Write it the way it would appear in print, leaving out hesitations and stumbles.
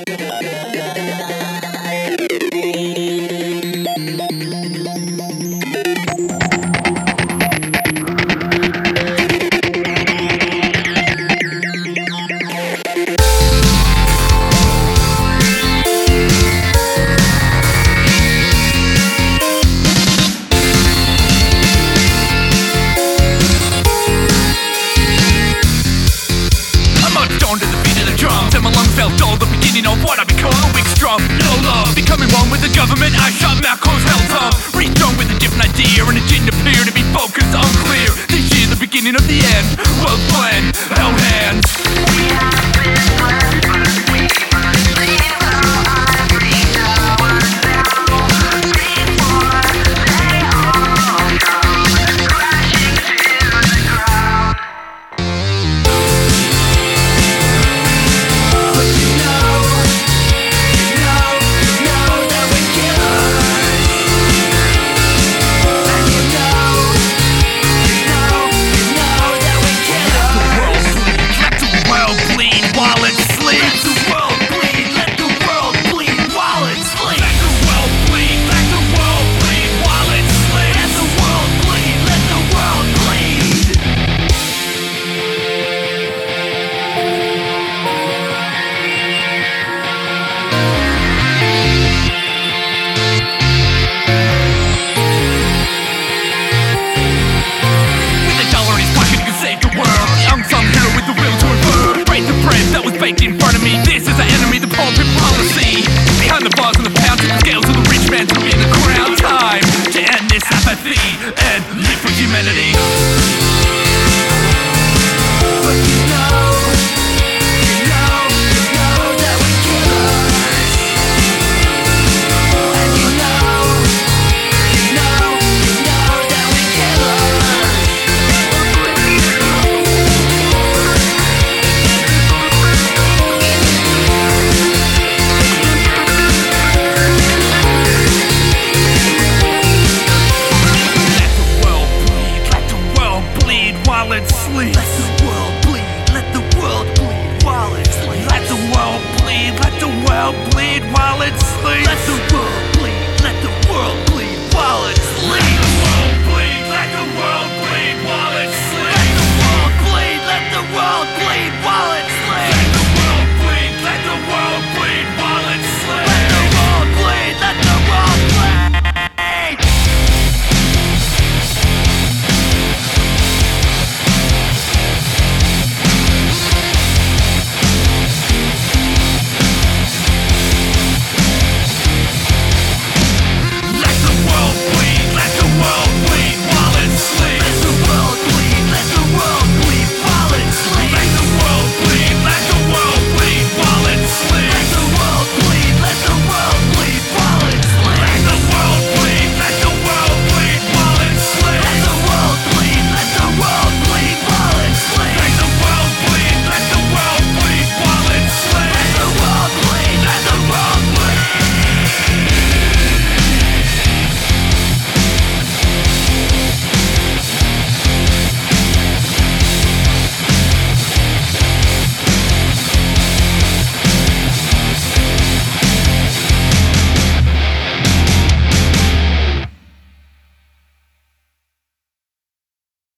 Felt all the beginning of what I become, a weak strong, no love. Becoming one with the government, I shot Malcolm's held up. Redrawn with a different idea and it didn't appear to be focused, unclear. This year the beginning of the end, world plan, held hands. We have been blessed, but we must leave our ivory towers now. Before they all come crashing to the ground. Baked in front of me, this is the enemy, the pulpit policy. Behind the bars and the pounds and the scales of the rich man to be in the crown. Time to end this apathy and live for humanity. But you know that we killers. And you know that we killers. Sleep. Let the world bleed, let the world bleed while it sleeps. Let the world bleed, let the world bleed while it sleeps. Let the